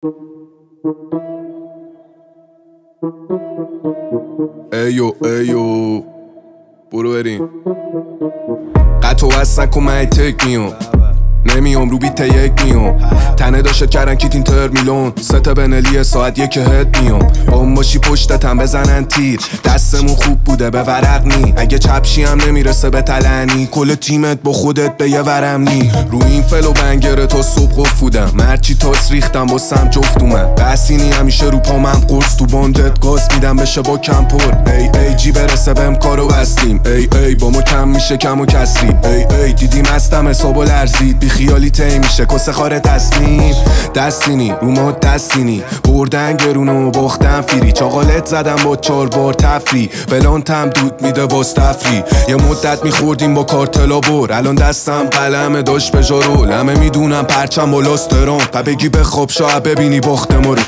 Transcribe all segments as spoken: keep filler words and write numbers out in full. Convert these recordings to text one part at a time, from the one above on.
ایو ایو برو بریم قطع و وصل نکن من تک میام نمیام رو بیت یک میام تنه داشت کردن کیت اینتر میلون سته بنلی ساعت یک هد میام با اون باشی پشتتم بزنن تیر دستمون خوب بوده به ورق نی اگه چپشی هم نمیرسه به تلنی کل تیمت با خودت به یه ورم نی رو این فلو بنگره تا صبح قف بودم مرچی تاس ریختم با سم جفت اومد بسینی همیشه رو پامم قرص تو باندت گاز میدم بشه با کم پر ای ای جی برسه بهم کارو بستیم ای ای با ما کم میشه کم و کسری ای ای دیدیم هستم حسابو لرزید بی خیالی تی میشه کسه خاره تصمیم دستینی رو ما دستینی بردن گرونو باختن فیری چاقالت زدم با چار بار تفری بلانتم دود میده واس تفری یه مدت میخوردیم با کارتلا بر الان دستم قلمه داشت به جارو لمه میدونم پرچم بالاست ترام تا بگی بخواب شاید ببینی باخت ما رو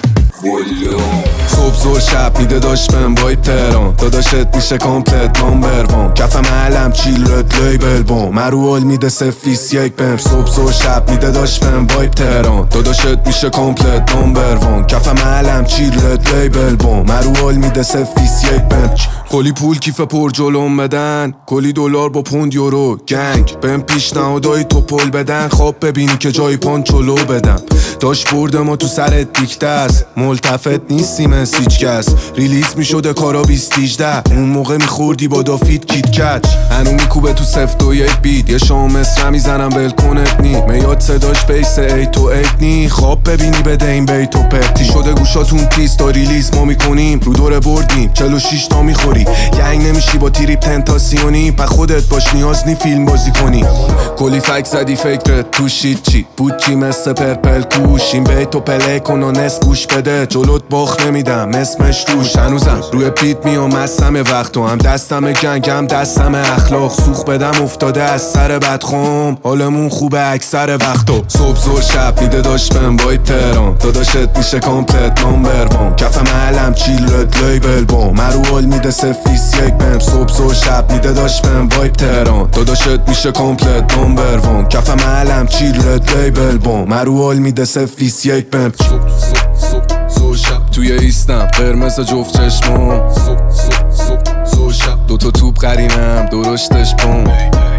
صبح زور شب میده داشت بهم وایب تهران داداشت میشه کامپلت نامبر وان کفم علم چیل رد لیبل بام مرو حال میده سفیس یک بهم صبح زور شب میده داشت بهم وایب تهران داداشت میشه کامپلت نامبر وان کفم علم چیل رد لیبل بام مرو حال میده سفیس یک بهم کلی پول کیف پر جلوم بدن کلی دلار با پوند یورو گنگ بهم پیشنهادای تو پل بدن خواب ببینی که جای پان چلو بدم داشت برده ما تو سرت دیکته است ملتفت نیستیم از هیچ کس ریلیز میشده کارا بیست هجده اون موقع میخوردی با دافید کیت کچ هنو میکوبه تو سفت و یک بیت یه شام مصر میزنم ولکنت نی میاد صداش بیس ای تو ایت نی خواب ببینی بده این بیت و پرتی شده گوشاتون تیز تا ریلیز ما میکنیم رو دور بردیم چهل و شش تا میخوری گنگ نمیشی با تریپ تنتاسیونی پا خودت باش نیاز نی فیلم بازی کنی کلی فک زدی فکرت تو شید چی بود چی مثل پرپل کوش این بیت و پلی کن و نس گوش بده جلوت باخت نمیدم اسمش روش هنوزم روی پیت میام از همه وقت و هم دستم گنگ هم دستم اخلاق سوخ بدم افتاده از سر بدخوم حالمون خوبه اکثر وقتا صبح زور شب میده داشت بهم وایب تهران داداشت میشه کامپلت نامبر وان کفم علم چیل رد لیبل بام مرو حال میده سفیس یک بهم صبح زور شب میده داشت بهم وایب تهران داداشت میشه کامپلت نامبر وان کفم علم چیل رد لیبل بام مرو حال میده سفیس یک بهم توی ایستم قرمز جفت چشمام دوتا توپ قرینم درشتش پام